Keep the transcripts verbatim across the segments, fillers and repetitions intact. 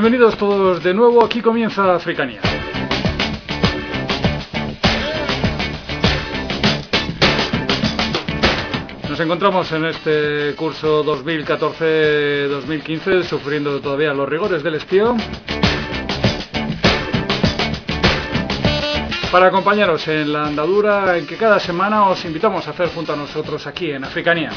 Bienvenidos todos de nuevo, aquí comienza Africania. Nos encontramos en este curso dos mil catorce dos mil quince sufriendo todavía los rigores del estío, para acompañaros en la andadura en que cada semana os invitamos a hacer junto a nosotros aquí en Africania.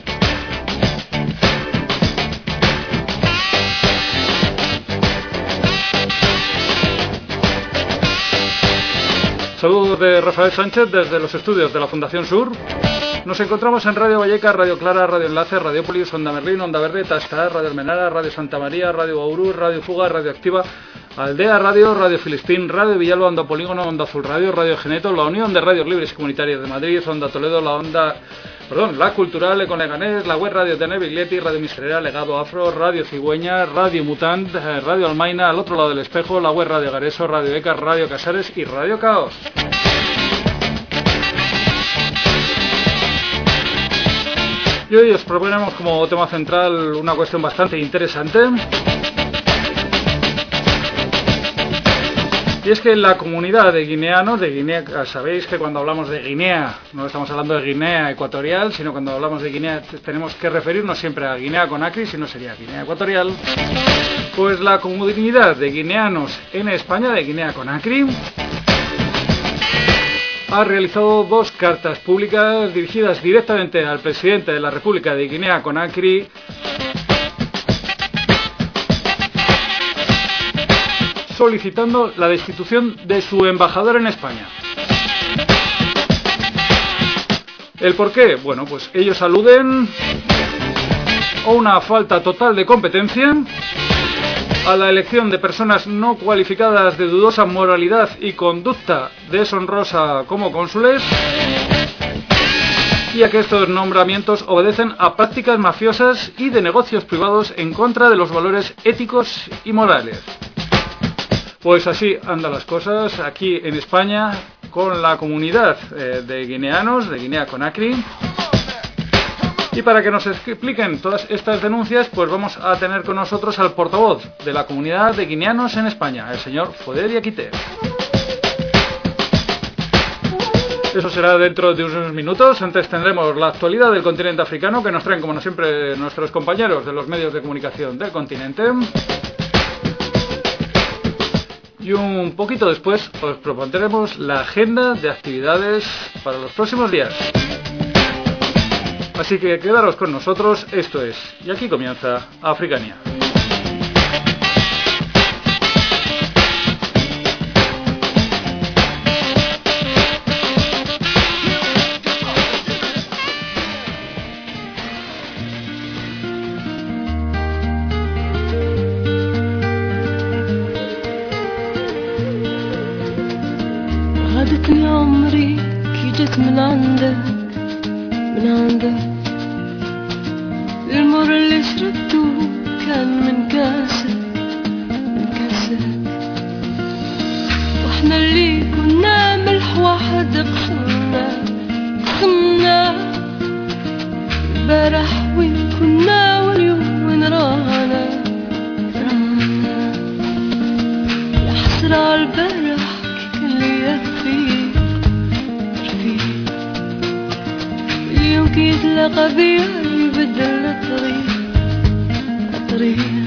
Saludos de Rafael Sánchez desde los estudios de la Fundación Sur. Nos encontramos en Radio Valleca, Radio Clara, Radio Enlace, Radiopolis, Onda Merlín, Onda Verde, Tastar, Radio Almenara, Radio Santa María, Radio Bauru, Radio Fuga, Radio Activa, Aldea Radio, Radio Filistín, Radio Villalba, Onda Polígono, Onda Azul Radio, Radio Geneto, la Unión de Radios Libres y Comunitarias de Madrid, Onda Toledo, la Onda... Perdón, La Cultural, Econ Leganés, la Web Radio Tene, Biglietti, Radio Miserera, Legado Afro, Radio Cigüeña, Radio Mutant, Radio Almaina, al otro lado del espejo, la Web Radio Gareso, Radio Ecas, Radio Casares y Radio Caos. Y hoy os proponemos como tema central una cuestión bastante interesante. Y es que la comunidad de guineanos, de Guinea, sabéis que cuando hablamos de Guinea no estamos hablando de Guinea Ecuatorial, sino cuando hablamos de Guinea tenemos que referirnos siempre a Guinea Conakry, si no sería Guinea Ecuatorial. Pues la comunidad de guineanos en España, de Guinea Conakry, ha realizado dos cartas públicas dirigidas directamente al presidente de la República de Guinea Conakry, solicitando la destitución de su embajador en España. ¿El por qué? Bueno, pues ellos aluden a una falta total de competencia, a la elección de personas no cualificadas de dudosa moralidad y conducta deshonrosa como cónsules, y a que estos nombramientos obedecen a prácticas mafiosas y de negocios privados en contra de los valores éticos y morales. Pues así andan las cosas aquí en España con la comunidad eh, de guineanos, de Guinea Conakry. Y para que nos expliquen todas estas denuncias, pues vamos a tener con nosotros al portavoz de la comunidad de guineanos en España, el señor Foder Diakité. Eso será dentro de unos minutos. Antes tendremos la actualidad del continente africano, que nos traen, como siempre, nuestros compañeros de los medios de comunicación del continente. Y un poquito después os propondremos la agenda de actividades para los próximos días. Así que quedaros con nosotros, esto es, y aquí comienza Africania. غادتني عمري كي جيت من عندك من عندك المر اللي شربته كان من كاسك من كاسك واحنا اللي كنا ملح واحد قسمنا قسمنا البارح وين كنا واليوم وين رانا رانا يا حسرة البارح كي كان ليا رفيق رفيق اليوم كي يتلاقى بيا بدل الطريق الطريق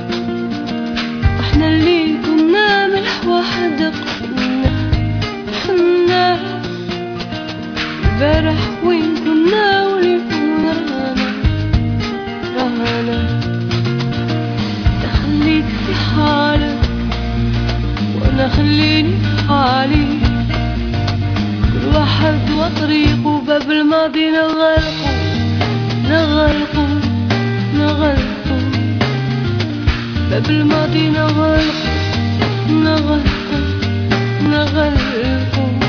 احنا اللي كنا ملح واحد قسمنا قسمنا البارح وين كنا واليوم رانا رانا تخليك في حالك وانا خليني في حالي كل واحد وطريقه باب الماضي نغلقه نغلقه نغلقه باب الماضي نغلقه نغلقه نغلقه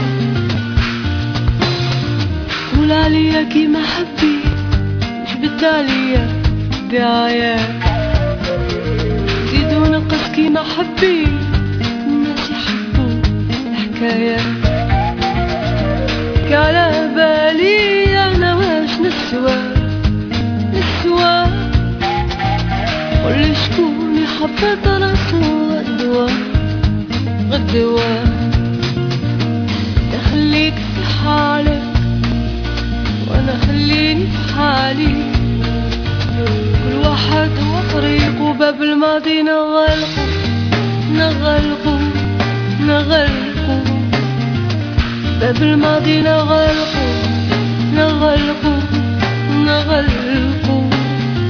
قول عليا كيما حبيت جبت عليا دعاياك زيد ونقص كيما حبيت الناس يحبوا الحكايات على بالي انا واش نسوى قل شكون المحبة رسول الدواء الدواء تخليك في حالك وانا خليني في حالي كل واحد وطريقه باب الماضي نغلقه نغلقه نغلقه باب الماضي نغلقه نغلقه نغلقه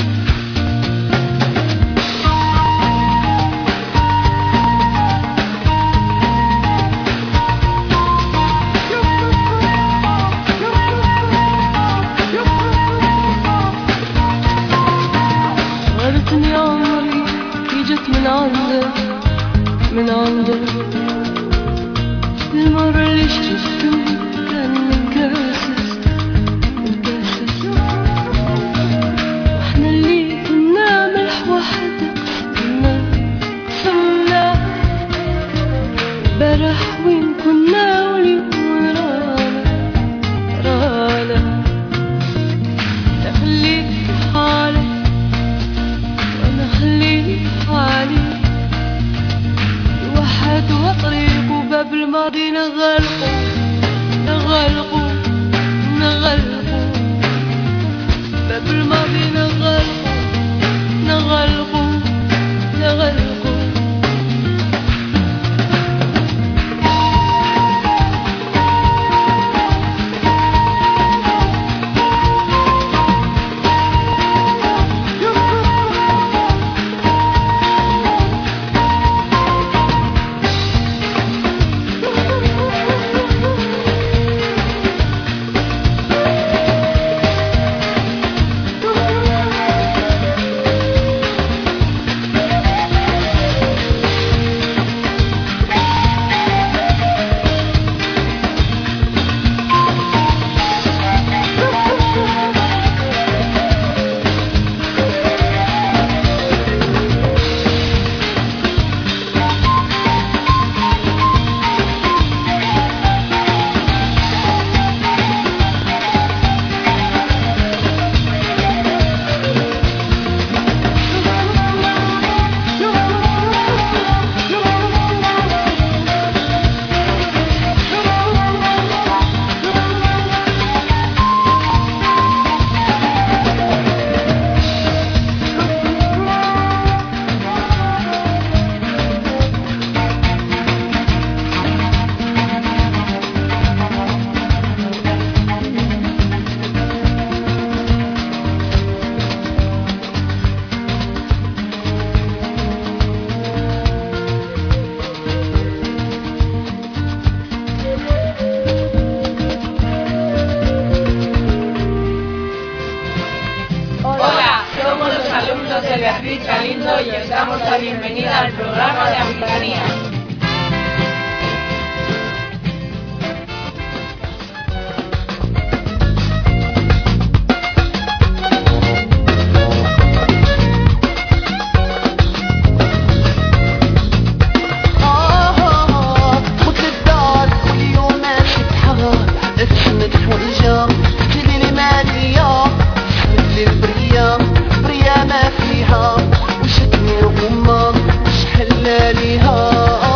غيرتني عمري جت من عندك من عندك المرة اللي شفته كان متكاسس متكاسس واحنا اللي كنا ملح واحد قسمنا قسمنا البارح وين كنا واليوم رانا رانا تخليك في حالك وانا خليني في حالي واحد وطريقه باب الماضي نغلقه نغلقه نغلقه باب الماضي نغلقه نغلقه نغلقه Y os damos la bienvenida al programa de Africanía. بريا ما فيها وشتني رغمة مش حلاليها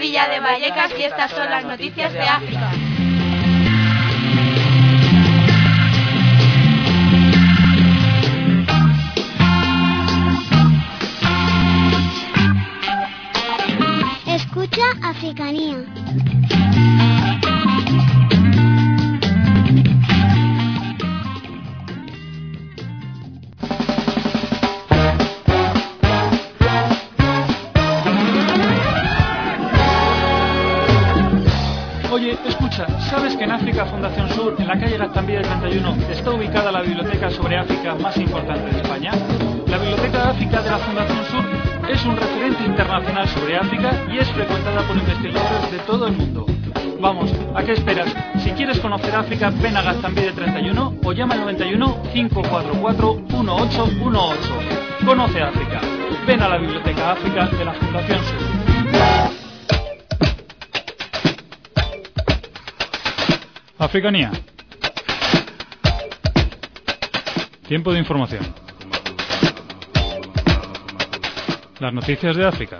Villa de Vallecas y estas son las noticias de África. Escucha Africanía. Oye, escucha, ¿sabes que en África Fundación Sur, en la calle Gaztambide treinta y uno, está ubicada la biblioteca sobre África más importante de España? La Biblioteca de África de la Fundación Sur es un referente internacional sobre África y es frecuentada por investigadores de todo el mundo. Vamos, ¿a qué esperas? Si quieres conocer África, ven a Gaztambide treinta y uno o llama al noventa y uno, cinco cuatro cuatro, uno ocho uno ocho. Conoce África. Ven a la Biblioteca África de la Fundación Sur. Africanía. Tiempo de información. Las noticias de África.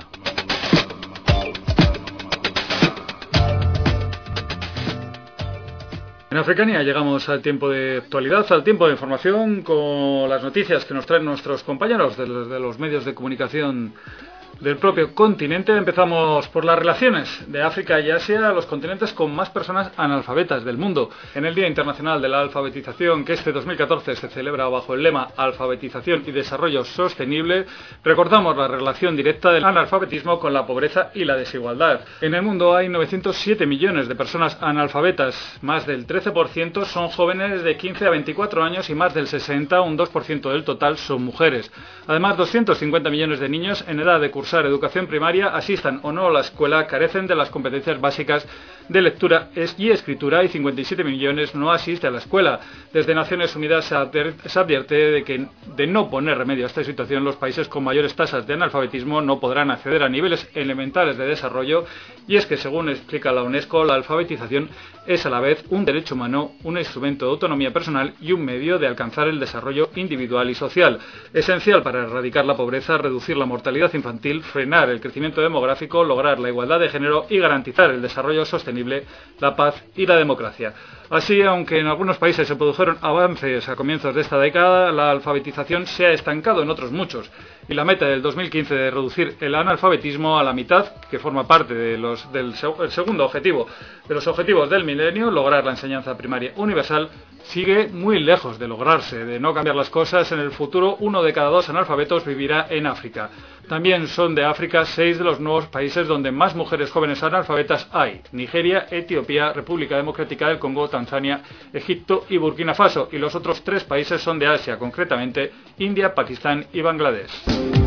En Africanía llegamos al tiempo de actualidad, al tiempo de información, con las noticias que nos traen nuestros compañeros de los, de los medios de comunicación del propio continente. Empezamos por las relaciones de África y Asia, los continentes con más personas analfabetas del mundo. En el Día Internacional de la Alfabetización, que este dos mil catorce se celebra bajo el lema Alfabetización y Desarrollo Sostenible, recordamos la relación directa del analfabetismo con la pobreza y la desigualdad. En el mundo hay novecientos siete millones de personas analfabetas, más del trece por ciento son jóvenes de quince a veinticuatro años y más del sesenta, un dos por ciento del total, son mujeres. Además, doscientos cincuenta millones de niños en edad de cursar educación primaria, asistan o no a la escuela, carecen de las competencias básicas de lectura y escritura y cincuenta y siete millones no asisten a la escuela. Desde Naciones Unidas se advierte de que de no poner remedio a esta situación, los países con mayores tasas de analfabetismo no podrán acceder a niveles elementales de desarrollo, y es que, según explica la UNESCO, la alfabetización es a la vez un derecho humano, un instrumento de autonomía personal y un medio de alcanzar el desarrollo individual y social, esencial para erradicar la pobreza, reducir la mortalidad infantil, frenar el crecimiento demográfico, lograr la igualdad de género y garantizar el desarrollo sostenible, la paz y la democracia. Así, aunque en algunos países se produjeron avances a comienzos de esta década, la alfabetización se ha estancado en otros muchos, y la meta del dos mil quince de reducir el analfabetismo a la mitad, que forma parte de los, del el segundo objetivo de los objetivos del milenio, lograr la enseñanza primaria universal, sigue muy lejos de lograrse. De no cambiar las cosas, en el futuro uno de cada dos analfabetos vivirá en África. También son de África seis de los nuevos países donde más mujeres jóvenes analfabetas hay: Nigeria, Etiopía, República Democrática del Congo, Tanzania, Egipto y Burkina Faso, y los otros tres países son de Asia, concretamente India, Pakistán y Bangladesh.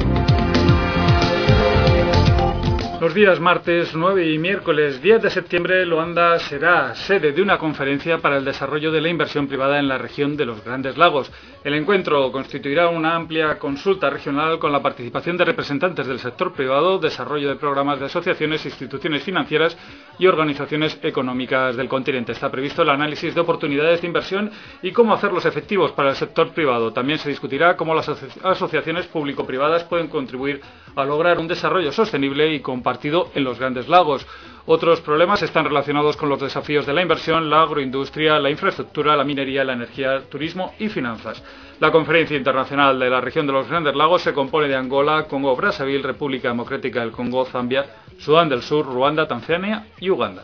Los días martes nueve y miércoles diez de septiembre, Luanda será sede de una conferencia para el desarrollo de la inversión privada en la región de los Grandes Lagos. El encuentro constituirá una amplia consulta regional con la participación de representantes del sector privado, desarrollo de programas de asociaciones, instituciones financieras y organizaciones económicas del continente. Está previsto el análisis de oportunidades de inversión y cómo hacerlos efectivos para el sector privado. También se discutirá cómo las aso- asociaciones público-privadas pueden contribuir a lograr un desarrollo sostenible y compartido en los Grandes Lagos. Otros problemas están relacionados con los desafíos de la inversión, la agroindustria, la infraestructura, la minería, la energía, turismo y finanzas. La Conferencia Internacional de la Región de los Grandes Lagos se compone de Angola, Congo, Brazzaville, República Democrática del Congo, Zambia, Sudán del Sur, Ruanda, Tanzania y Uganda.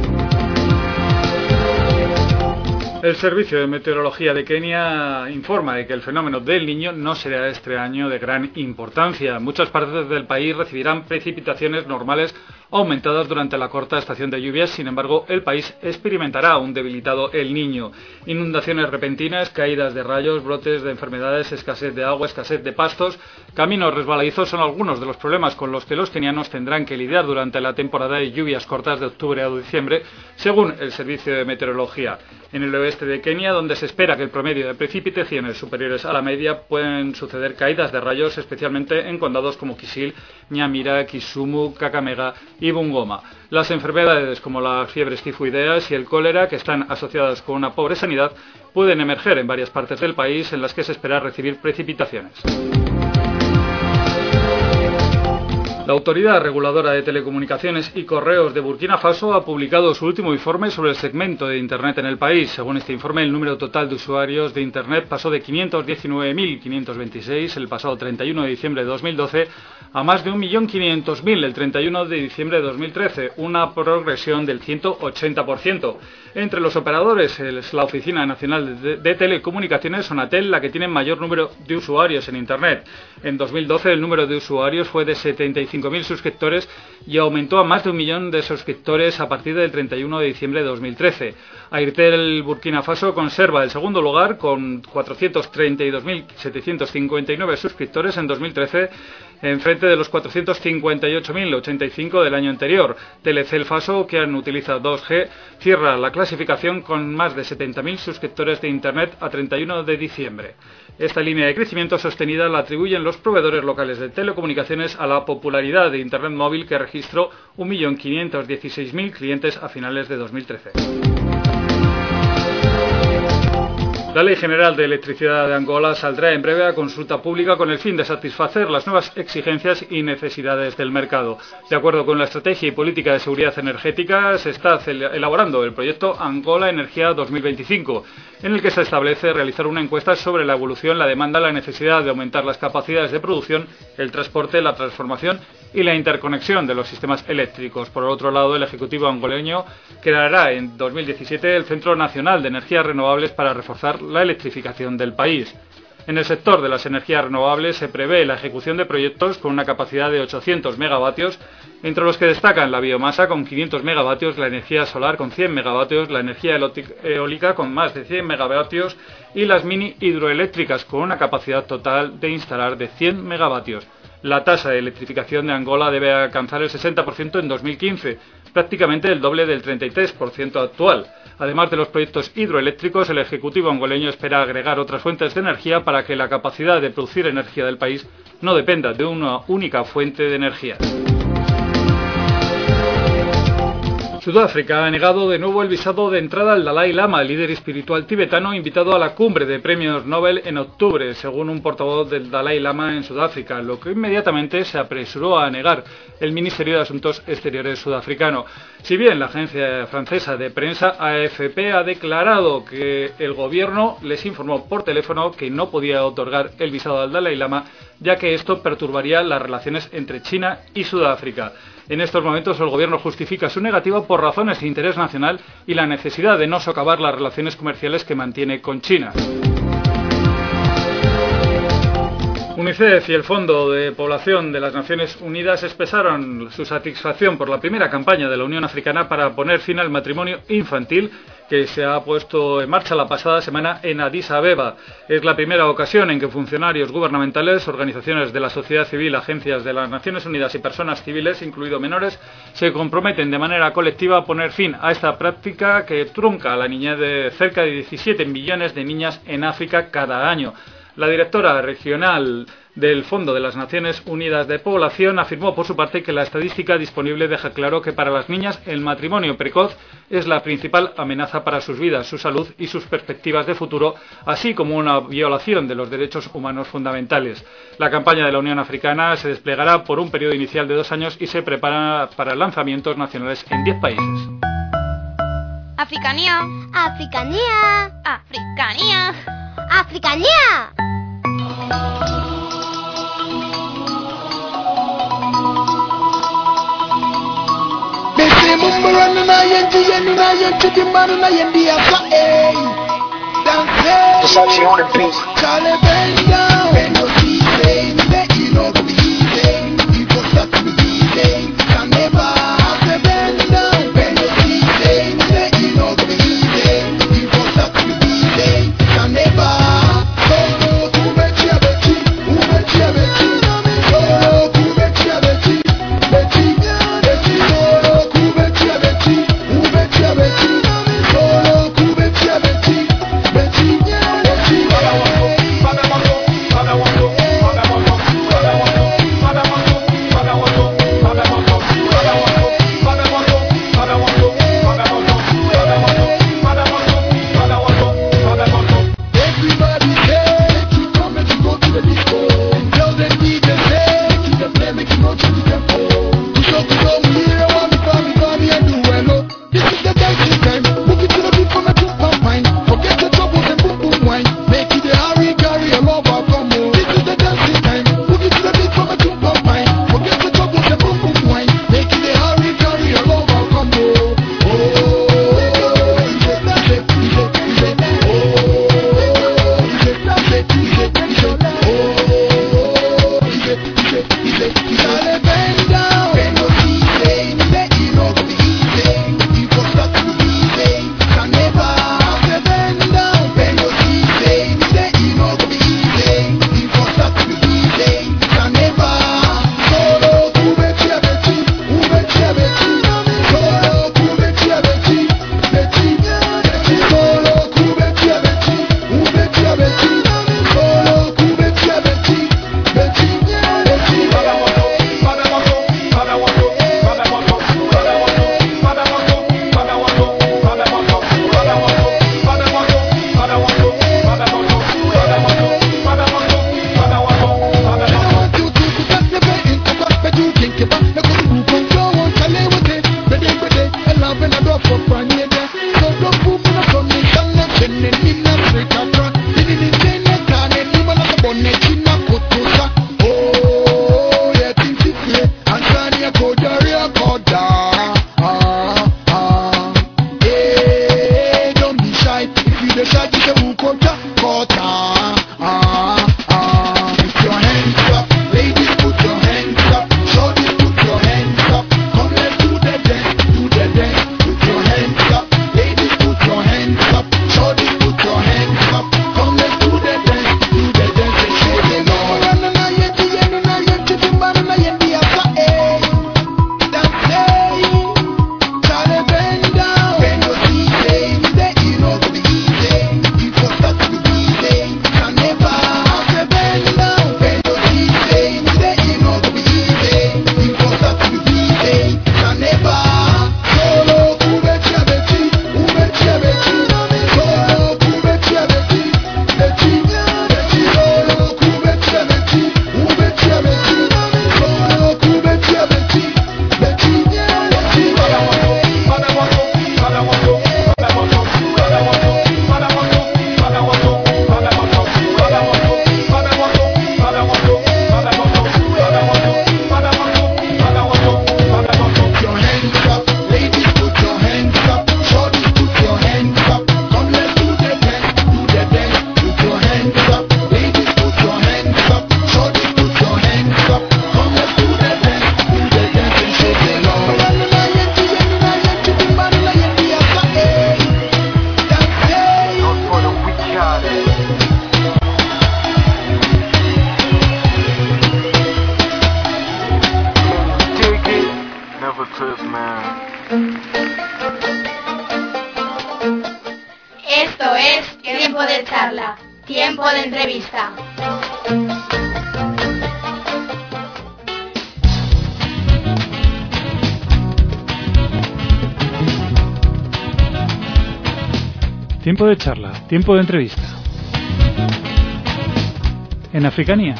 El Servicio de Meteorología de Kenia informa de que el fenómeno del Niño no será este año de gran importancia. Muchas partes del país recibirán precipitaciones normales aumentadas durante la corta estación de lluvias. Sin embargo, el país experimentará un debilitado El Niño. Inundaciones repentinas, caídas de rayos, brotes de enfermedades, escasez de agua, escasez de pastos, caminos resbaladizos son algunos de los problemas con los que los kenianos tendrán que lidiar durante la temporada de lluvias cortas de octubre a diciembre, según el Servicio de Meteorología. En el oeste de Kenia, donde se espera que el promedio de precipitaciones superiores a la media, pueden suceder caídas de rayos, especialmente en condados como Kisil, Nyamira, Kisumu, Kakamega y Bungoma. Las enfermedades como las fiebres tifoideas y el cólera, que están asociadas con una pobre sanidad, pueden emerger en varias partes del país en las que se espera recibir precipitaciones. La Autoridad Reguladora de Telecomunicaciones y Correos de Burkina Faso ha publicado su último informe sobre el segmento de Internet en el país. Según este informe, el número total de usuarios de Internet pasó de quinientos diecinueve mil quinientos veintiséis el pasado treinta y uno de diciembre de dos mil doce a más de un millón quinientos mil el treinta y uno de diciembre de dos mil trece, una progresión del ciento ochenta por ciento. Entre los operadores es la Oficina Nacional de, de Telecomunicaciones, Sonatel, la que tiene mayor número de usuarios en Internet. En dos mil doce el número de usuarios fue de setenta y cinco mil suscriptores y aumentó a más de un millón de suscriptores a partir del treinta y uno de diciembre de dos mil trece. Airtel Burkina Faso conserva el segundo lugar con cuatrocientos treinta y dos mil setecientos cincuenta y nueve suscriptores en dos mil trece, en frente de los cuatrocientos cincuenta y ocho mil ochenta y cinco del año anterior. Telecel Faso, que utiliza dos G, cierra la clasificación con más de setenta mil suscriptores de Internet a treinta y uno de diciembre. Esta línea de crecimiento sostenida la atribuyen los proveedores locales de telecomunicaciones a la popularidad de Internet móvil, que registró un millón quinientos dieciséis mil clientes a finales de dos mil trece. La Ley General de Electricidad de Angola saldrá en breve a consulta pública con el fin de satisfacer las nuevas exigencias y necesidades del mercado. De acuerdo con la Estrategia y Política de Seguridad Energética, se está elaborando el proyecto Angola Energía dos mil veinticinco, en el que se establece realizar una encuesta sobre la evolución, la demanda, la necesidad de aumentar las capacidades de producción, el transporte, la transformación y la interconexión de los sistemas eléctricos. Por otro lado, el Ejecutivo angoleño creará en dos mil diecisiete el Centro Nacional de Energías Renovables para reforzar la electrificación del país. En el sector de las energías renovables se prevé la ejecución de proyectos con una capacidad de ochocientos megavatios, entre los que destacan la biomasa con quinientos megavatios, la energía solar con cien megavatios, la energía eólica con más de cien megavatios y las mini hidroeléctricas con una capacidad total de instalar de cien megavatios. La tasa de electrificación de Angola debe alcanzar el sesenta por ciento en dos mil quince, prácticamente el doble del treinta y tres por ciento actual. Además de los proyectos hidroeléctricos, el Ejecutivo angoleño espera agregar otras fuentes de energía para que la capacidad de producir energía del país no dependa de una única fuente de energía. Sudáfrica ha negado de nuevo el visado de entrada al Dalai Lama, el líder espiritual tibetano invitado a la cumbre de premios Nobel en octubre, según un portavoz del Dalai Lama en Sudáfrica, lo que inmediatamente se apresuró a negar el Ministerio de Asuntos Exteriores sudafricano. Si bien la agencia francesa de prensa A F P ha declarado que el gobierno les informó por teléfono que no podía otorgar el visado al Dalai Lama, ya que esto perturbaría las relaciones entre China y Sudáfrica. En estos momentos el gobierno justifica su negativa por razones de interés nacional y la necesidad de no socavar las relaciones comerciales que mantiene con China. UNICEF y el Fondo de Población de las Naciones Unidas expresaron su satisfacción por la primera campaña de la Unión Africana para poner fin al matrimonio infantil, que se ha puesto en marcha la pasada semana en Addis Abeba. Es la primera ocasión en que funcionarios gubernamentales, organizaciones de la sociedad civil, agencias de las Naciones Unidas y personas civiles, incluidos menores, se comprometen de manera colectiva a poner fin a esta práctica que trunca la niñez de cerca de diecisiete millones de niñas en África cada año. La directora regional del Fondo de las Naciones Unidas de Población afirmó por su parte que la estadística disponible deja claro que para las niñas el matrimonio precoz es la principal amenaza para sus vidas, su salud y sus perspectivas de futuro, así como una violación de los derechos humanos fundamentales. La campaña de la Unión Africana se desplegará por un periodo inicial de dos años y se prepara para lanzamientos nacionales en diez países. Africanía. Africanía. Africanía. Africanía. Bese mumurana na yendi yenu na yendi dimanu na yendi asa eh. Dance. Chale bend down. Bend your feet, baby. Let you know the easy. You go start to be easy. Can never have the bend down. Bend your feet, baby. Let you know the easy. You go start to be easy. Can never. I want love and I do for fun, yeah. So don't put me up on the sun, and then in Africa, in the China, and even on the bonnet, in a photo. Oh, yeah, things is clear. And Sanya Kodaria Koda. Ah, ah. Hey, don't be shy. If you decide to say Ukota, Kota. Ah, ah. Put your hands up. Ladies, put your hands up. Shorties, put your hands up. Come, let's do the dance, do the dance. Put your hands up. Ladies, put your hands up. Shorties, put your hands up. Come, let's do the dance, do the dance. And say the Lord. Esto es Tiempo de Charla, Tiempo de Entrevista. Tiempo de charla, tiempo de entrevista. En Africanía.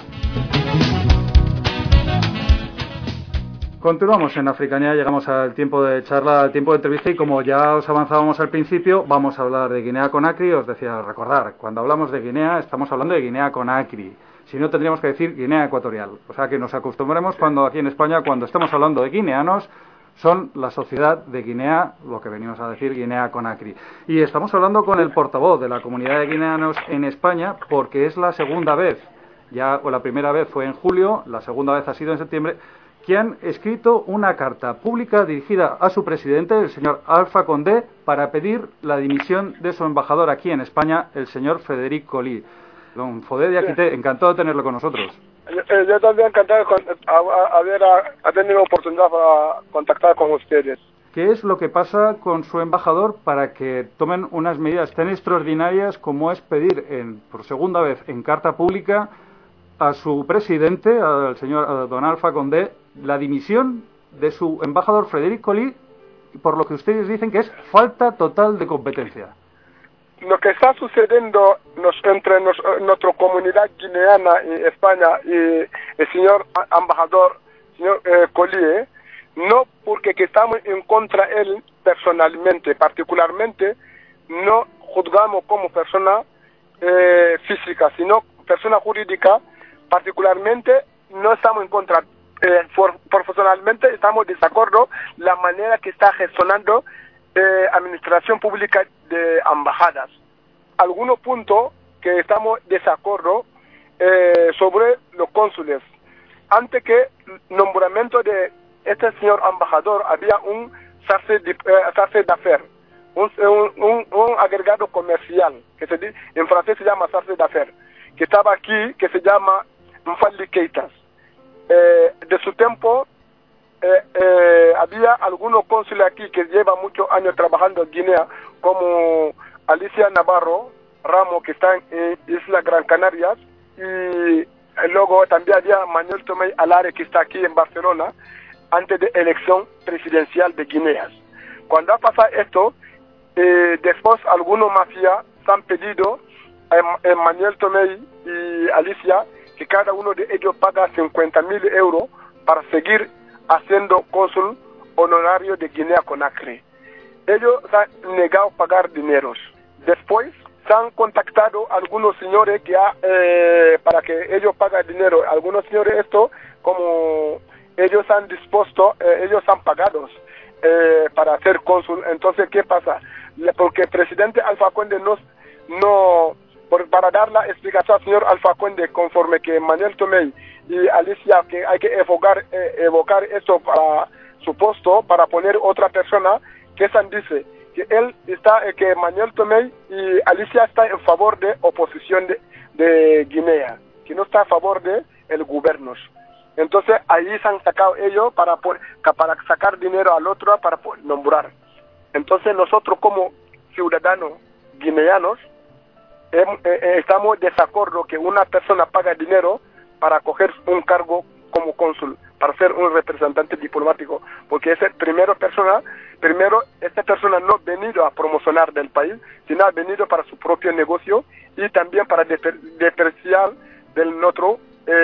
Continuamos en Africanía, llegamos al tiempo de charla, al tiempo de entrevista y como ya os avanzábamos al principio, vamos a hablar de Guinea-Conakry. Os decía, recordar, cuando hablamos de Guinea estamos hablando de Guinea-Conakry, si no tendríamos que decir Guinea Ecuatorial. O sea que nos acostumbremos cuando aquí en España, cuando estamos hablando de guineanos, son la sociedad de Guinea, lo que venimos a decir Guinea-Conakry. Y estamos hablando con el portavoz de la comunidad de guineanos en España porque es la segunda vez, ya o la primera vez fue en julio, la segunda vez ha sido en septiembre, que han escrito una carta pública dirigida a su presidente, el señor Alpha Condé, para pedir la dimisión de su embajador aquí en España, el señor Frédéric Colly. Don Fodé de Aquité, encantado de tenerlo con nosotros. Yo, yo también encantado de con, a, a, haber a, a tenido oportunidad para contactar con ustedes. ¿Qué es lo que pasa con su embajador para que tomen unas medidas tan extraordinarias como es pedir en, por segunda vez en carta pública a su presidente, al señor a don Alpha Condé, la dimisión de su embajador Frédéric Colly, por lo que ustedes dicen que es falta total de competencia? Lo que está sucediendo nos, entre nos, nuestra comunidad guineana y España y el señor embajador, señor eh, Colly, eh, no porque que estamos en contra de él personalmente, particularmente, no juzgamos como persona eh, física, sino persona jurídica, particularmente no estamos en contra. Eh, for, profesionalmente estamos de desacuerdo la manera que está gestionando eh, administración pública de embajadas. Algunos puntos que estamos de desacuerdo eh, sobre los cónsules. Antes que el nombramiento de este señor embajador había un chargé d'affaires, un, un, un, un agregado comercial, que se dice, en francés se llama chargé d'affaires, que estaba aquí, que se llama Mfali Keitas. Eh, de su tiempo eh, eh, había algunos cónsules aquí que llevan muchos años trabajando en Guinea, como Alicia Navarro Ramos, que está en Isla Gran Canarias, y luego también había Manuel Tomé Alare, que está aquí en Barcelona, antes de elección presidencial de Guinea. Cuando ha pasado esto, eh, después algunos mafias se han pedido a, a Manuel Tomé y Alicia que cada uno de ellos paga cincuenta mil euros para seguir haciendo cónsul honorario de Guinea-Conakry. ellos han negado pagar dineros. Después se han contactado algunos señores que ha, eh, para que ellos paguen dinero. Algunos señores esto, como ellos han dispuesto, eh, ellos han pagado eh, para ser cónsul. Entonces, ¿qué pasa? Porque el presidente Alpha Conde no, no por, para dar la explicación al señor Alpha Conde, conforme que Manuel Tomé y Alicia, que hay que evocar, eh, evocar esto para su puesto, para poner otra persona, que San dice que él está, eh, que Manuel Tomé y Alicia está en favor de oposición de, de Guinea, que no está a favor de el gobierno. Entonces ahí se han sacado ellos para, para sacar dinero al otro para nombrar. Entonces nosotros como ciudadanos guineanos eh, eh, estamos de desacuerdo que una persona paga dinero para coger un cargo como cónsul, para ser un representante diplomático, porque esa primera persona, primero esta persona no ha venido a promocionar del país, sino ha venido para su propio negocio y también para depreciar del otro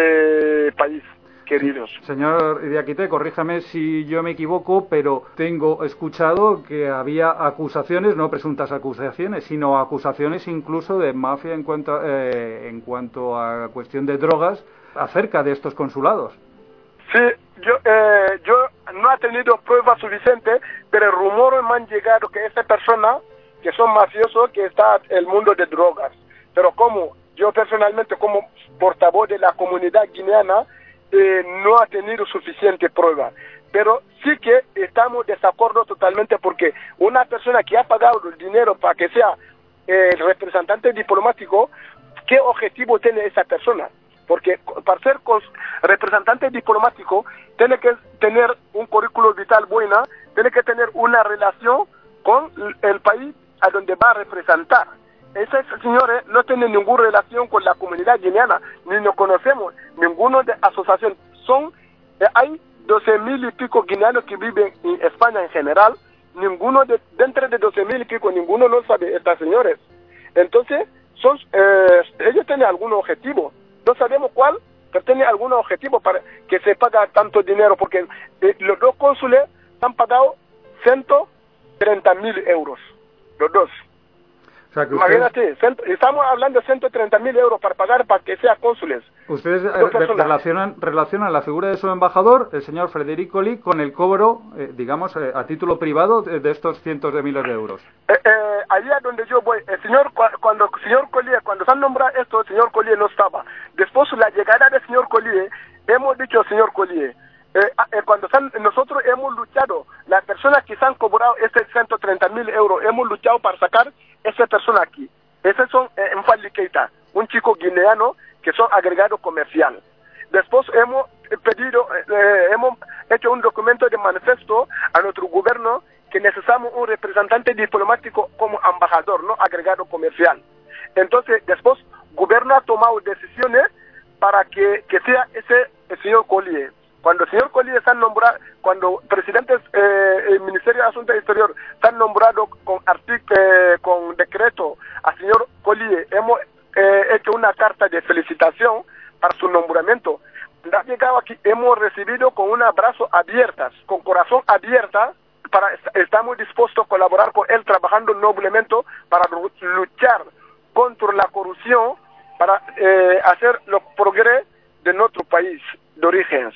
eh, país. Queridos. Señor Idiaquité, corríjame si yo me equivoco, pero tengo escuchado que había acusaciones, no presuntas acusaciones, sino acusaciones incluso de mafia en cuanto, eh, en cuanto a cuestión de drogas acerca de estos consulados. Sí, yo, eh, yo no he tenido pruebas suficientes, pero rumores me han llegado que esa persona, que son mafiosos, que está en el mundo de drogas. Pero como yo personalmente, como portavoz de la comunidad guineana, Eh, no ha tenido suficiente prueba, pero sí que estamos de desacuerdo totalmente, porque una persona que ha pagado el dinero para que sea eh, representante diplomático, ¿qué objetivo tiene esa persona? Porque para ser representante diplomático tiene que tener un currículo vital buena, tiene que tener una relación con el país a donde va a representar. Esos señores no tienen ninguna relación con la comunidad guineana, ni nos conocemos, ninguno de asociación. Son, eh, hay doce mil y pico guineanos que viven en España en general, ninguno de, dentro de doce mil y pico, ninguno no sabe estos señores. Entonces, son, eh, ellos tienen algún objetivo, no sabemos cuál, pero tienen algún objetivo para que se paga tanto dinero, porque eh, los dos cónsules han pagado ciento treinta mil euros, los dos. O sea, que Imagínate, ustedes, estamos hablando de ciento treinta mil euros para pagar para que sea cónsules. Ustedes eh, relacionan, relacionan la figura de su embajador, el señor Federico Lee, con el cobro, eh, digamos, eh, a título privado de, de estos cientos de miles de euros. Eh, eh, allá donde yo voy, el señor, cuando el señor Collier, cuando se han nombrado esto, el señor Collier no estaba. Después de la llegada del señor Collier, hemos dicho al señor Collier, Eh, eh, cuando han, nosotros hemos luchado, las personas que se han cobrado ese ciento treinta mil euros, hemos luchado para sacar esa persona aquí. Esos son eh, Mfali Keita, un chico guineano que son agregado comercial. Después hemos pedido, eh, hemos hecho un documento de manifiesto a nuestro gobierno que necesitamos un representante diplomático como embajador, no agregado comercial. Entonces, después, el gobierno ha tomado decisiones para que, que sea ese el señor Collier. Cuando el señor Collier se ha nombrado, cuando presidentes eh, el Ministerio de Asuntos Exteriores se han nombrado con artículo, eh, con decreto al señor Collier, hemos eh, hecho una carta de felicitación para su nombramiento. Ha llegado aquí, hemos recibido con un abrazo abiertas, con corazón abierta, para estamos dispuestos a colaborar con él, trabajando noblemente para luchar contra la corrupción, para eh, hacer los progresos de nuestro país de origen.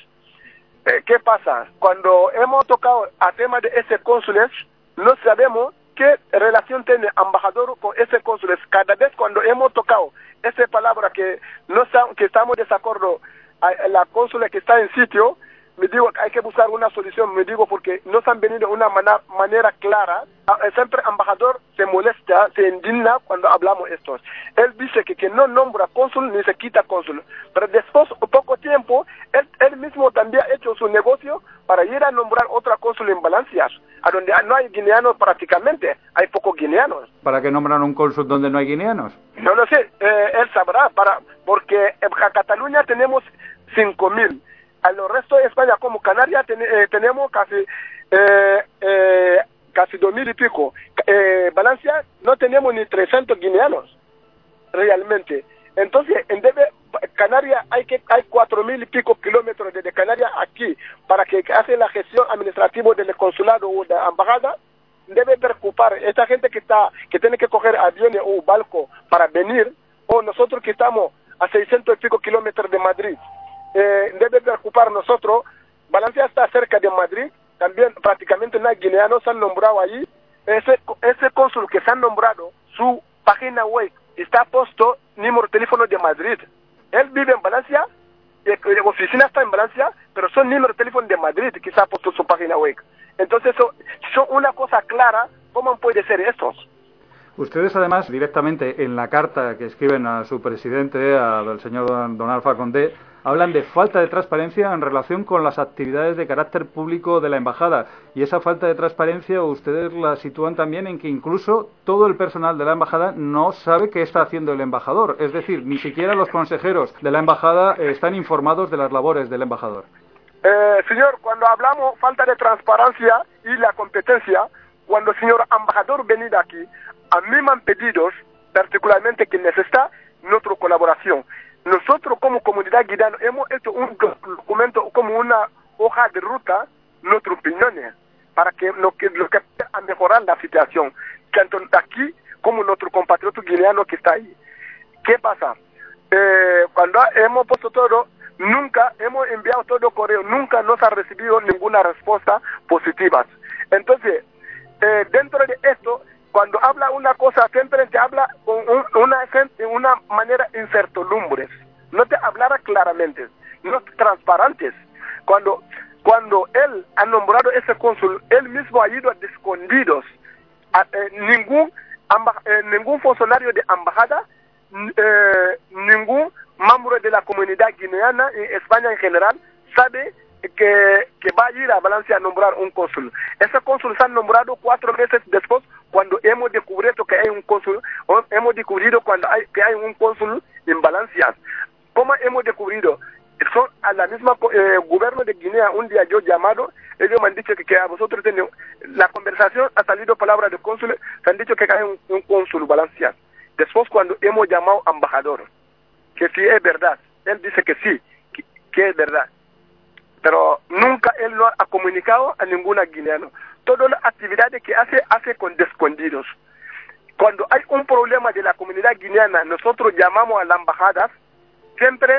¿Qué pasa? Cuando hemos tocado a tema de ese cónsules, no sabemos qué relación tiene embajador con ese cónsules. Cada vez cuando hemos tocado esa palabra que no que estamos de desacuerdo a la cónsula que está en sitio, me digo que hay que buscar una solución, me digo porque no se han venido de una manera, manera clara. Siempre el embajador se molesta, se indigna cuando hablamos estos. Él dice que, que no nombra cónsul ni se quita cónsul. Pero después, poco tiempo, él, él mismo también ha hecho su negocio para ir a nombrar otra cónsul en Valencia, a donde no hay guineanos prácticamente, hay pocos guineanos. ¿Para qué nombran un cónsul donde no hay guineanos? No lo sé, eh, él sabrá, para porque en Cataluña tenemos cinco mil. A los restos de España, como Canarias, ten, eh, tenemos casi eh, eh, casi dos mil y pico. Eh, Valencia no tenemos ni trescientos guineanos, realmente. Entonces, en debe, Canarias hay que hay cuatro mil y pico kilómetros desde Canarias aquí, para que hace la gestión administrativa del consulado o de la embajada, debe preocupar esta gente que está, que tiene que coger aviones o barco para venir, o nosotros que estamos a seiscientos y pico kilómetros de Madrid, eh, debe preocupar nosotros. Valencia está cerca de Madrid, también prácticamente no hay guineanos, se han nombrado allí. Ese, ese cónsul que se han nombrado, su página web está puesto número de teléfono de Madrid. Él vive en Valencia, la oficina está en Valencia, pero son números de teléfono de Madrid que se ha puesto su página web. Entonces, son so, una cosa clara, ¿cómo puede ser esto? Ustedes, además, directamente en la carta que escriben a su presidente, al señor don, don Alpha Condé, hablan de falta de transparencia en relación con las actividades de carácter público de la embajada. Y esa falta de transparencia ustedes la sitúan también en que incluso todo el personal de la embajada no sabe qué está haciendo el embajador. Es decir, ni siquiera los consejeros de la embajada eh, están informados de las labores del embajador. Eh, señor, cuando hablamos falta de transparencia y la competencia, cuando el señor embajador venido aquí, a mí me han pedido particularmente que necesita nuestra colaboración. Nosotros como comunidad guineana hemos hecho un documento como una hoja de ruta, nuestras opiniones, para que lo que lo que a mejorar la situación, tanto aquí como nuestro compatriota guineano que está ahí. ¿Qué pasa? Eh, cuando hemos puesto todo, nunca hemos enviado todo correo, nunca nos ha recibido ninguna respuesta positiva. Entonces, eh, dentro de esto, cuando habla una cosa, siempre te habla con un, una, una manera incertidumbres. No te hablará claramente, no transparentes. Cuando, cuando él ha nombrado ese cónsul, él mismo ha ido a escondidos. A, eh, ningún, amba, eh, ningún funcionario de embajada, eh, ningún miembro de la comunidad guineana y España en general sabe que, que va a ir a Valencia a nombrar un cónsul. Ese cónsul se ha nombrado cuatro meses después, cuando hemos descubierto que hay un cónsul, o hemos descubierto cuando hay, que hay un cónsul en Valencia. ¿Cómo hemos descubierto? Son a la misma eh, gobierno de Guinea, un día yo llamado, ellos me han dicho que, que a vosotros tenemos, la conversación ha salido palabra de cónsul, se han dicho que hay un, un cónsul Valencia. Después cuando hemos llamado embajador, que sí es verdad, él dice que sí, que, que es verdad. Pero nunca él no ha comunicado a ninguna guineano. Todas las actividades que hace, hace con escondidos. Cuando hay un problema de la comunidad guineana, nosotros llamamos a las embajadas, siempre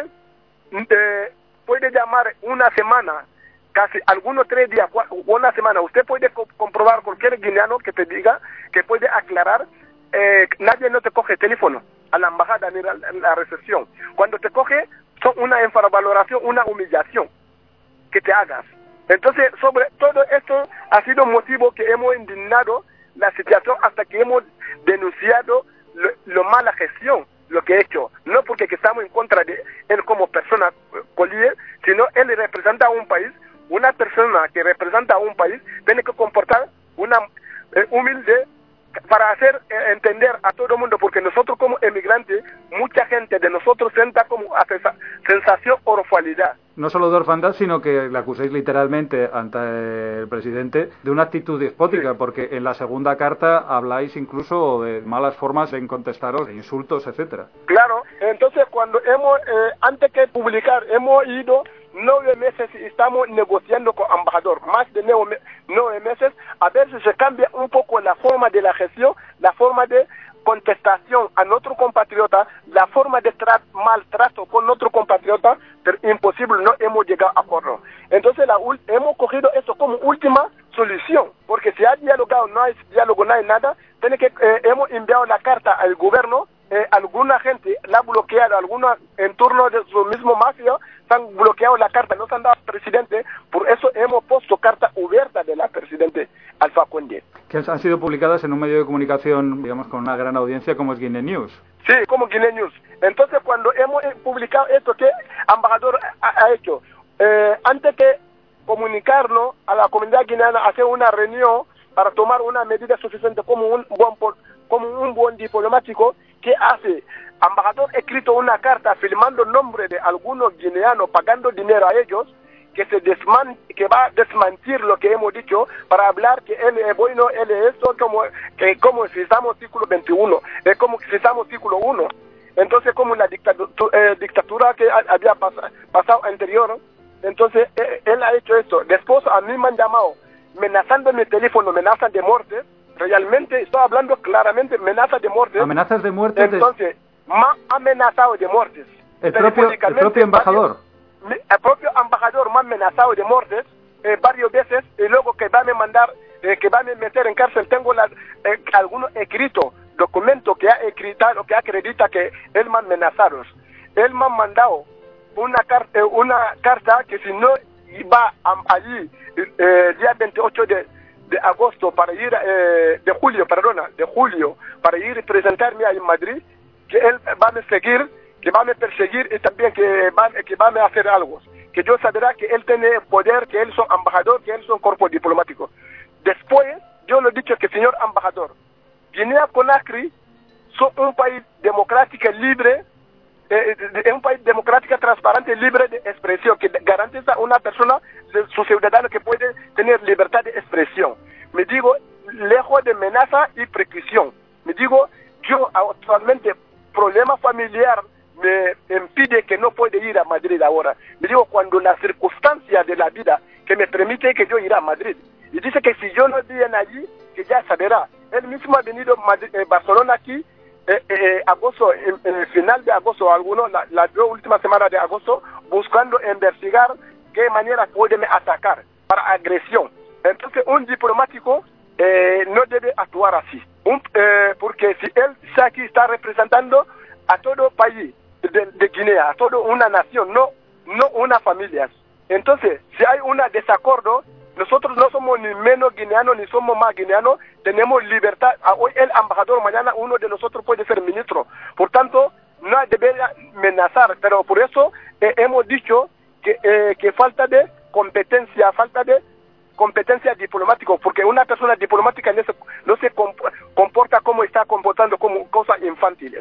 eh, puede llamar una semana, casi algunos tres días, una semana. Usted puede co comprobar cualquier guineano que te diga, que puede aclarar, eh, nadie no te coge el teléfono a la embajada ni a la, la recepción. Cuando te coge, son una infravaloración, una humillación que te hagas. Entonces, sobre todo esto ha sido motivo que hemos indignado la situación hasta que hemos denunciado lo, lo mala gestión, lo que he hecho. No porque que estamos en contra de él como persona, Collier, sino él representa a un país. Una persona que representa a un país tiene que comportar una eh, humilde para hacer eh, entender a todo el mundo, porque nosotros como emigrantes, mucha gente de nosotros sienta como sensación orfandad. No solo de orfandad, sino que le acusáis literalmente ante el presidente de una actitud despótica, sí. Porque en la segunda carta habláis incluso de malas formas en contestaros, de insultos, etcétera. Claro, entonces cuando hemos, eh, antes que publicar, hemos ido nueve meses y estamos negociando con embajador, más de nueve, nueve meses, a ver si se cambia un poco la forma de la gestión, la forma de contestación a nuestro compatriota, la forma de maltrato con nuestro compatriota, pero imposible, no hemos llegado a acuerdo. Entonces la, hemos cogido esto como última solución, porque si hay dialogado, no hay diálogo, no hay nada, tiene que, eh, hemos enviado la carta al gobierno, eh, alguna gente la ha bloqueado, alguna en turno de su mismo mafia, se han bloqueado la carta, no se han dado al presidente, por eso hemos puesto carta abierta de la presidente Alpha Condé. Que han sido publicadas en un medio de comunicación, digamos, con una gran audiencia como es Guinea News. Sí, como Guinea News. Entonces, cuando hemos publicado esto, ¿qué embajador ha, ha hecho? Eh, antes que comunicarnos a la comunidad guineana, hacer una reunión para tomar una medida suficiente como un buen, como un buen diplomático, ¿qué hace? Embajador ha escrito una carta firmando el nombre de algunos guineanos, pagando dinero a ellos, que se desman que va a desmentir lo que hemos dicho para hablar que él es bueno, él es esto, como que como si estamos siglo veintiuno, es como si estamos siglo uno. Entonces, como la dictadura, eh, dictadura que había pas pasado anterior, entonces eh, él ha hecho esto. Después a mí me han llamado, amenazando mi teléfono, amenazan de muerte, realmente estoy hablando claramente amenazas de muerte. Amenazas de muerte. Entonces, de... me ha amenazado de muertes. El propio, el propio embajador. Varios, el propio embajador me ha amenazado de muertes eh, varias veces y luego que va a me mandar, eh, que va a me meter en cárcel. Tengo la, eh, algunos escritos, documentos que ha escrito, que acredita que él me ha amenazado. Él me ha mandado una carta, una carta que si no iba a, allí el eh, día veintiocho de, de agosto para ir, eh, de julio, perdona, de julio, para ir a presentarme ahí en Madrid, que él va a seguir, que va a perseguir y también que va, que va a hacer algo. Que yo sabrá que él tiene poder, que él es embajador, que él es un cuerpo diplomático. Después, yo le he dicho que señor embajador, Guinea-Conakry son un país democrático libre, es eh, un país democrático, transparente, libre de expresión, que garantiza a una persona, su ciudadano, que puede tener libertad de expresión. Me digo, lejos de amenaza y precisión. Me digo, yo actualmente, problema familiar me impide que no pueda ir a Madrid ahora. Me digo, cuando la circunstancia de la vida que me permite que yo irá a Madrid. Y dice que si yo no viene allí, que ya saberá. Él mismo ha venido a Madrid, eh, Barcelona aquí, Eh, eh, agosto, en, en el final de agosto, algunos, las la dos últimas semanas de agosto, buscando investigar qué manera pueden atacar para agresión. Entonces, un diplomático eh, no debe actuar así, un, eh, porque si él aquí está representando a todo país de, de Guinea, a toda una nación, no, no una familia. Entonces, si hay un desacuerdo, nosotros no somos ni menos guineanos ni somos más guineanos, tenemos libertad. Hoy el embajador, mañana uno de nosotros puede ser ministro. Por tanto, no debería amenazar, pero por eso eh, hemos dicho que, eh, que falta de competencia, falta de competencia diplomática, porque una persona diplomática no se, no se comporta como está comportando como cosas infantiles.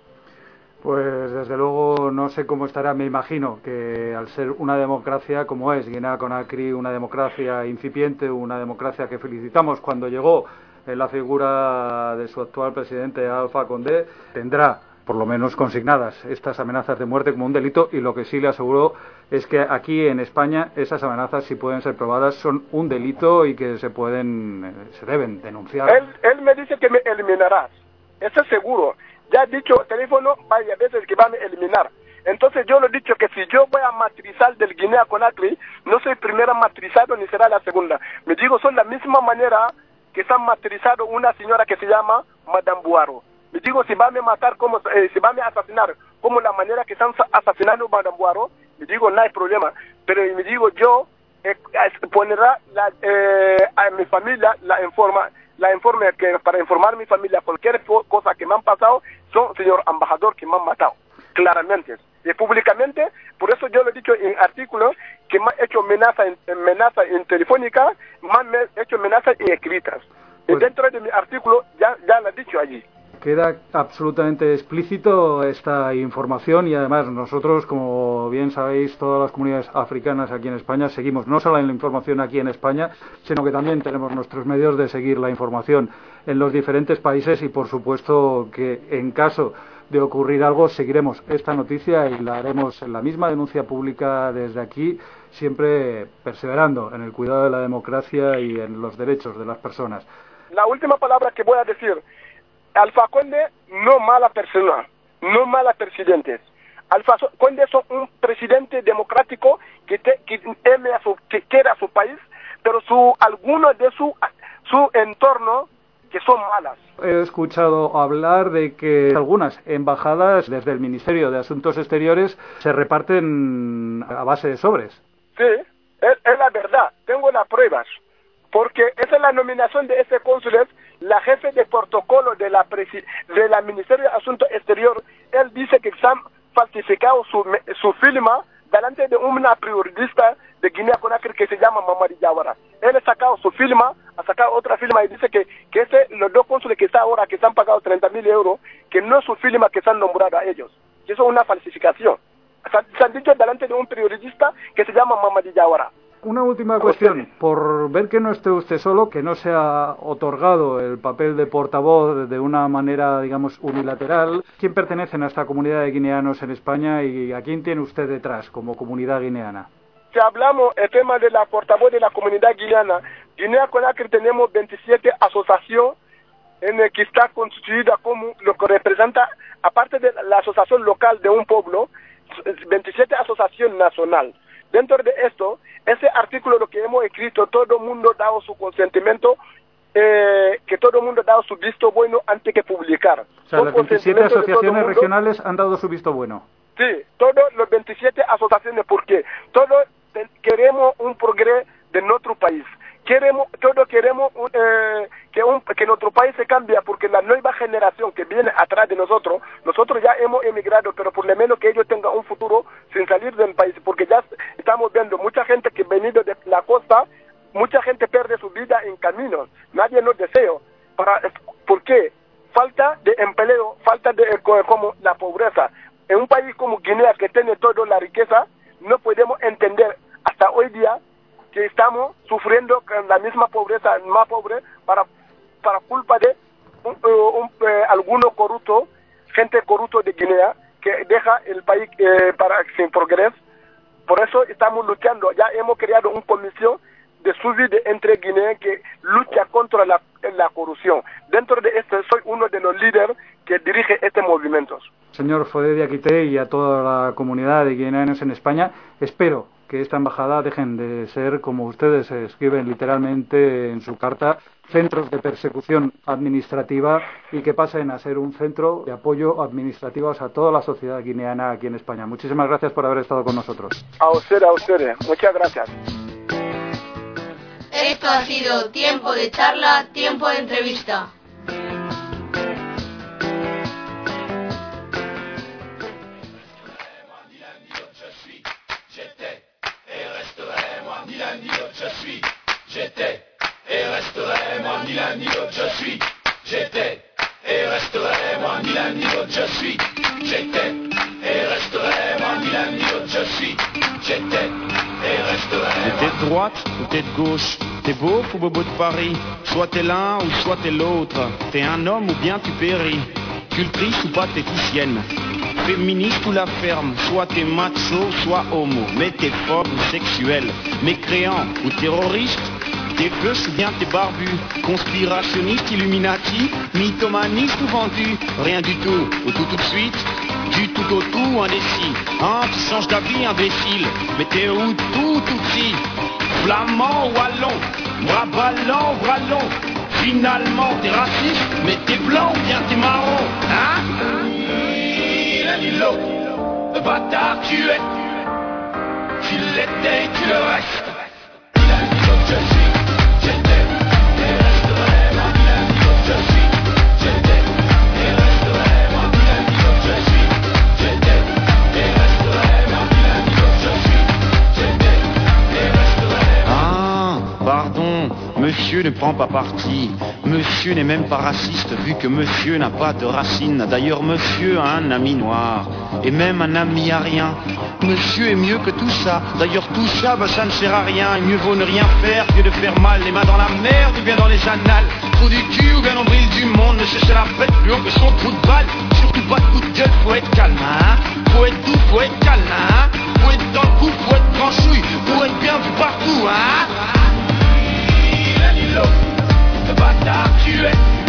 Pues desde luego no sé cómo estará, me imagino que al ser una democracia como es Guinea-Conakry, una democracia incipiente, una democracia que felicitamos cuando llegó en la figura de su actual presidente Alpha Condé, tendrá por lo menos consignadas estas amenazas de muerte como un delito, y lo que sí le aseguro es que aquí en España esas amenazas, si pueden ser probadas, son un delito y que se pueden, se deben denunciar. Él, él me dice que me eliminarás, eso es seguro. Ya he dicho teléfono varias veces que van a eliminar. Entonces yo le he dicho que si yo voy a matrizar del Guinea-Conakry, no soy primera matrizado ni será la segunda. Me digo, son la misma manera que se han matrizado una señora que se llama Madame Buaro. Me digo, si van a matar, como, eh, si van a asesinar, como la manera que están asesinando a Madame Buaro, me digo, no hay problema. Pero me digo, yo eh, pondrá la, eh, a mi familia la informa, la informe que para informar a mi familia cualquier cosa que me han pasado, son señor embajador que me han matado, claramente y públicamente. Por eso yo lo he dicho en artículos que me han hecho amenaza en, amenaza en telefónica, me han hecho amenazas en escritas. Pues, y dentro de mi artículo ya, ya lo he dicho allí. Queda absolutamente explícito esta información, y además nosotros, como bien sabéis, todas las comunidades africanas aquí en España seguimos no solo en la información aquí en España, sino que también tenemos nuestros medios de seguir la información en los diferentes países, y por supuesto que en caso de ocurrir algo seguiremos esta noticia y la haremos en la misma denuncia pública desde aquí, siempre perseverando en el cuidado de la democracia y en los derechos de las personas. La última palabra que voy a decir: Alpha Condé no mala persona, no mala presidente. Alpha Condé es un presidente democrático que, te, que, eme a su, que quiere a su país, pero su algunos de su, su entorno que son malas. He escuchado hablar de que algunas embajadas desde el Ministerio de Asuntos Exteriores se reparten a base de sobres. Sí, es, es la verdad, tengo las pruebas, porque esa es la nominación de ese cónsul. La jefe de protocolo de la, de la Ministerio de Asuntos Exteriores, él dice que se han falsificado su, su firma delante de una periodista de Guinea-Conakry que se llama Mamadi Diawara. Él ha sacado su firma, ha sacado otra firma y dice que, que ese, los dos cónsules que están ahora, que se han pagado treinta mil euros, que no es su firma que se han nombrado a ellos. Que eso es una falsificación. Se, se han dicho delante de un periodista que se llama Mamadi Diawara. Una última cuestión, por ver que no esté usted solo, que no se ha otorgado el papel de portavoz de una manera, digamos, unilateral, ¿quién pertenece a esta comunidad de guineanos en España y a quién tiene usted detrás como comunidad guineana? Si hablamos el tema de la portavoz de la comunidad guineana, Guinea-Conakry tenemos veintisiete asociaciones en el que está constituida como lo que representa, aparte de la asociación local de un pueblo, veintisiete asociación nacional. Dentro de esto, ese artículo lo que hemos escrito, todo el mundo ha dado su consentimiento, eh, que todo el mundo ha dado su visto bueno antes que publicar. O sea, Con las veintisiete consentimiento de todo el asociaciones mundo. regionales han dado su visto bueno. Sí, todos los veintisiete asociaciones, porque todos te- queremos un progreso de nuestro país. Queremos, todos queremos un, eh, que, un, que nuestro país se cambie, porque la nueva generación que viene atrás de nosotros, nosotros ya hemos emigrado, pero por lo menos que ellos tengan un futuro sin salir del país, porque ya estamos viendo mucha gente que ha venido de la costa, mucha gente pierde su vida en caminos, nadie nos desea. Para, ¿Por qué? Falta de empleo, falta de como la pobreza. En un país como Guinea, que tiene toda la riqueza, no podemos entender hasta hoy día que estamos sufriendo con la misma pobreza, más pobre, para para culpa de un, un, eh, algunos corruptos, gente corrupta de Guinea, que deja el país eh, para sin progreso. Por eso estamos luchando. Ya hemos creado una comisión de subida entre Guinea que lucha contra la, la corrupción. Dentro de esto soy uno de los líderes que dirige este movimiento. Señor Fodé Diakité y a toda la comunidad de guineanos en España, espero que esta embajada dejen de ser, como ustedes escriben literalmente en su carta, centros de persecución administrativa y que pasen a ser un centro de apoyo administrativo a toda la sociedad guineana aquí en España. Muchísimas gracias por haber estado con nosotros. A ustedes, a ustedes. Muchas gracias. Esto ha sido Tiempo de Charla, Tiempo de Entrevista. J'étais et resterai moi ni l'un ni l'autre je suis. J'étais et resterai moi ni l'un ni l'autre je suis. J'étais et resterai moi ni l'un ni l'autre je suis. J'étais et resterai. T'es de droite ou t'es de gauche, t'es beau ou bobo de Paris. Soit t'es l'un ou soit t'es l'autre. T'es un homme ou bien tu péris. Cultrice ou patéticienne. Féministe ou la ferme, soit t'es macho, soit homo, mais t'es fort ou sexuel, mécréant ou terroriste, t'es feuche ou bien t'es barbu, conspirationniste, illuminati, mythomaniste ou vendu, rien du tout, ou tout tout de suite, du tout au tout, indécis, hein, tu changes d'avis, imbécile, mais t'es où tout tout petit, flamand ou allon, bras ballants, bras longs, finalement t'es raciste, mais t'es blanc ou bien t'es marron, hein? Ni l'autre, le bâtard tu es. Tu l'étais, tu le restes. Ni l'un ni l'autre je suis. J'étais et resterai moi. Ni l'un ni l'autre je suis. J'étais et resterai moi. Ni l'un ni l'autre je suis. J'étais et resterai moi. Ni l'un ni l'autre je suis. J'étais et resterai moi. Ah, pardon, monsieur ne prend pas parti. Monsieur n'est même pas raciste vu que monsieur n'a pas de racines. D'ailleurs monsieur a un ami noir et même un ami arien. Monsieur est mieux que tout ça. D'ailleurs tout ça, bah, ça ne sert à rien. Et mieux vaut ne rien faire que de faire mal. Les mains dans la merde ou bien dans les annales. Trou du cul ou bien nombril du monde. Monsieur c'est la fête plus haut que son trou de balle. Surtout pas de coup de gueule, faut être calme hein. Faut être doux, faut être calme hein. Faut être dans le coup, faut être tranchouille. Faut être bien vu partout hein. L'un ni l'autre, le bâtard tu es.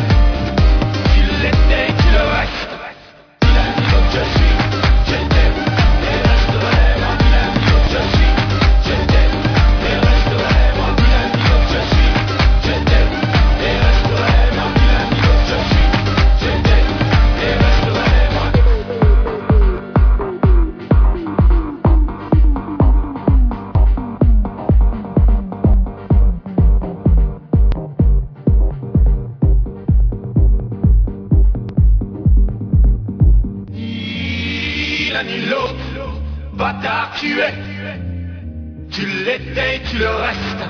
Tu l'étais, tu le restes. Ni l'un ni l'autre je suis. J'étais et resterai moi. Ni l'un ni l'autre je suis. J'étais et resterai moi. Ni l'un ni l'autre je suis. J'étais et resterai moi. Ni l'un ni l'autre je suis. J'étais et resterai moi. Ni l'autre, bâtard tu es. Tu l'étais, tu le restes.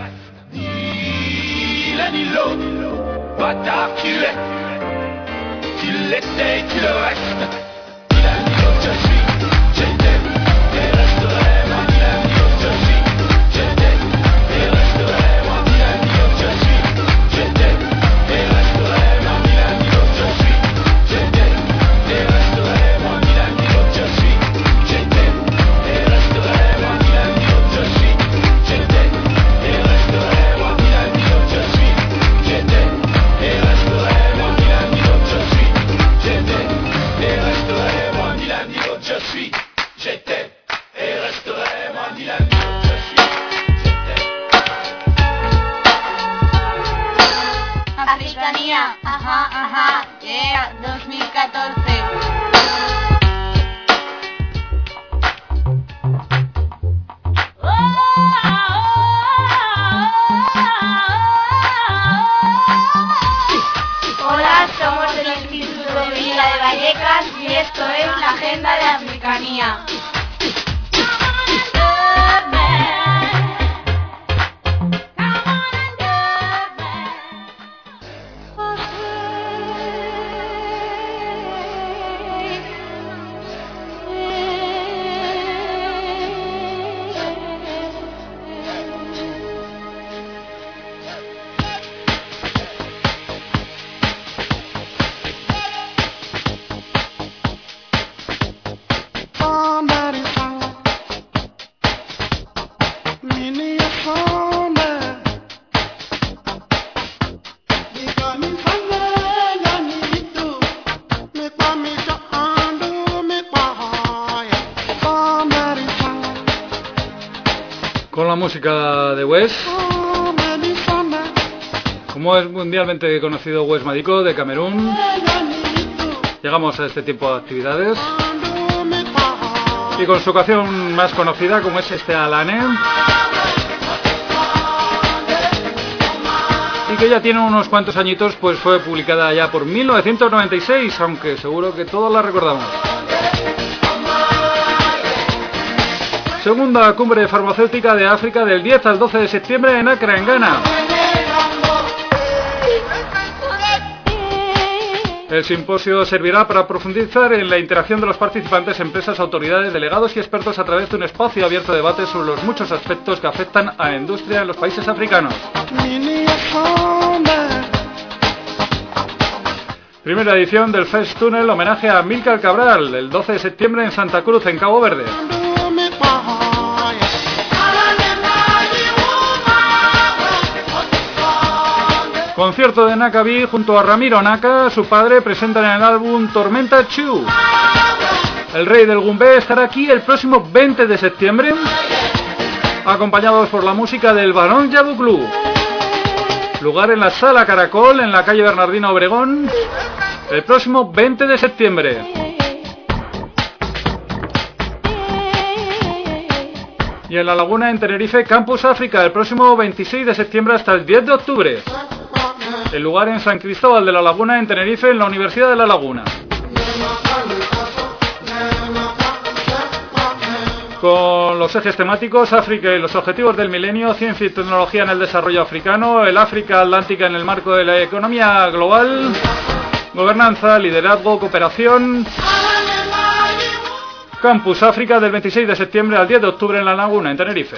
Ni l'un ni l'autre, bâtard tu es. Tu l'étais, tu le restes. Ni l'un ni l'autre je suis. J'étais et resterai moi. Ni l'un ni l'autre je suis. J'étais et resterai moi. Ni l'un ni l'autre je suis. J'étais et resterai moi. Ni l'un ni l'autre je suis. J'étais et resterai moi. Ni l'un ni l'autre je suis. J'étais et resterai moi. Ni l'un ni l'autre je suis. J'étais et resterai moi. Ni l'un ni l'autre je suis. J'étais et resterai moi. Ni l'un Africanía, ajá, ajá, yeah, dos mil catorce. Hola, somos del Instituto de Villa de Vallecas y esto es la Agenda de Africanía. Con la música de Wes, como es mundialmente conocido Wes Madiko de Camerún, llegamos a este tipo de actividades y con su canción más conocida como es este Alane, y que ya tiene unos cuantos añitos, pues fue publicada ya por mil novecientos noventa y seis, aunque seguro que todos la recordamos. Segunda cumbre farmacéutica de África del diez al doce de septiembre en Accra, en Ghana. El simposio servirá para profundizar en la interacción de los participantes, empresas, autoridades, delegados y expertos a través de un espacio abierto de debate sobre los muchos aspectos que afectan a la industria en los países africanos. Primera edición del Fest Tunnel, homenaje a Amílcar Cabral, el doce de septiembre en Santa Cruz, en Cabo Verde. Concierto de Nakabi junto a Ramiro Naka, su padre, presentan el álbum Tormenta Chu. El rey del Gumbé estará aquí el próximo veinte de septiembre, acompañados por la música del Barón Yabuclú. Lugar en la Sala Caracol, en la calle Bernardino Obregón, el próximo veinte de septiembre. Y en La Laguna, en Tenerife, Campus África, el próximo veintiséis de septiembre hasta el diez de octubre. El lugar en San Cristóbal de la Laguna, en Tenerife, en la Universidad de La Laguna. Con los ejes temáticos, África y los objetivos del milenio, ciencia y tecnología en el desarrollo africano, el África Atlántica en el marco de la economía global, gobernanza, liderazgo, cooperación. Campus África del veintiséis de septiembre al diez de octubre en La Laguna, en Tenerife.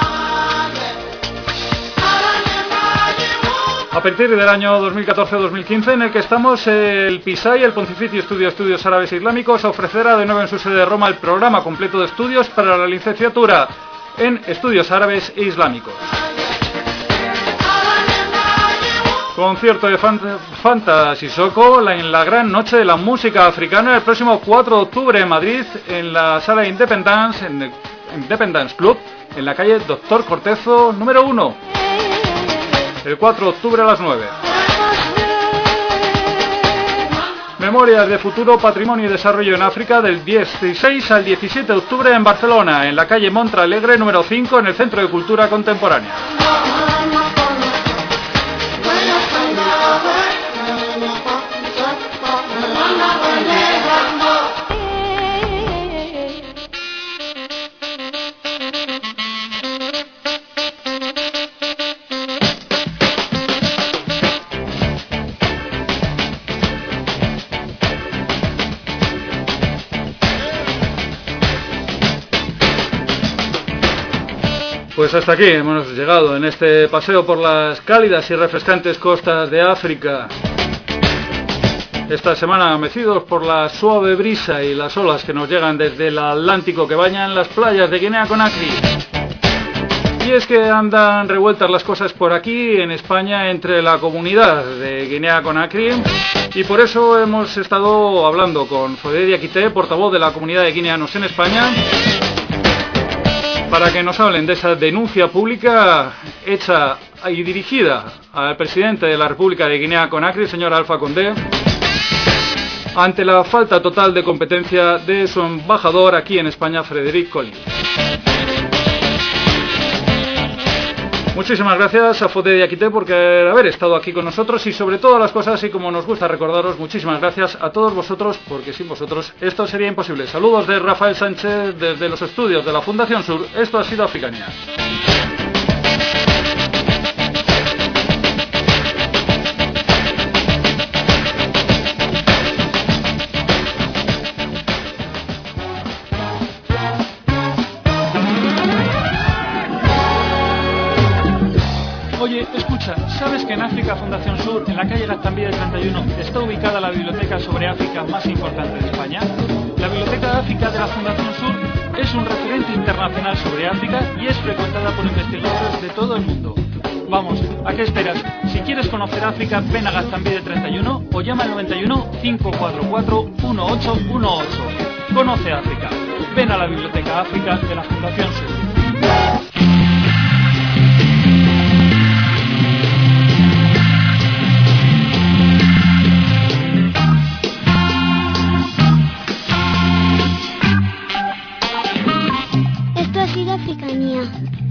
A partir del año dos mil catorce dos mil quince, en el que estamos, el PISAI, el Pontificio Estudio Estudios Árabes e Islámicos, ofrecerá de nuevo en su sede de Roma el programa completo de estudios para la licenciatura en Estudios Árabes e Islámicos. Concierto de Fanta Sissoko en la gran noche de la música africana el próximo cuatro de octubre en Madrid, en la sala Independence, en el Independence Club, en la calle Doctor Cortezo número uno. El cuatro de octubre a las nueve. Memorias de Futuro, Patrimonio y Desarrollo en África del dieciséis al diecisiete de octubre en Barcelona, en la calle Montalegre número cinco, en el Centro de Cultura Contemporánea. Pues hasta aquí hemos llegado en este paseo por las cálidas y refrescantes costas de África. Esta semana mecidos por la suave brisa y las olas que nos llegan desde el Atlántico que bañan las playas de Guinea-Conakry. Y es que andan revueltas las cosas por aquí en España entre la comunidad de Guinea-Conakry, y por eso hemos estado hablando con Fodé Diakité, portavoz de la comunidad de guineanos en España, para que nos hablen de esa denuncia pública hecha y dirigida al presidente de la República de Guinea Conakry, señor Alpha Condé, ante la falta total de competencia de su embajador aquí en España, Frédéric Collier. Muchísimas gracias a Fode Diakité por haber estado aquí con nosotros y sobre todas las cosas, y como nos gusta recordaros, muchísimas gracias a todos vosotros, porque sin vosotros esto sería imposible. Saludos de Rafael Sánchez desde los estudios de la Fundación Sur. Esto ha sido Africanía. Oye, escucha, ¿sabes que en África Fundación Sur, en la calle Gaztambide treinta y uno, está ubicada la biblioteca sobre África más importante de España? La Biblioteca de África de la Fundación Sur es un referente internacional sobre África y es frecuentada por investigadores de todo el mundo. Vamos, ¿a qué esperas? Si quieres conocer África, ven a Gaztambide treinta y uno o llama al noventa y uno, cinco cuatro cuatro, uno ocho uno ocho. Conoce África. Ven a la Biblioteca África de la Fundación Sur. Esto ha sido Africanía.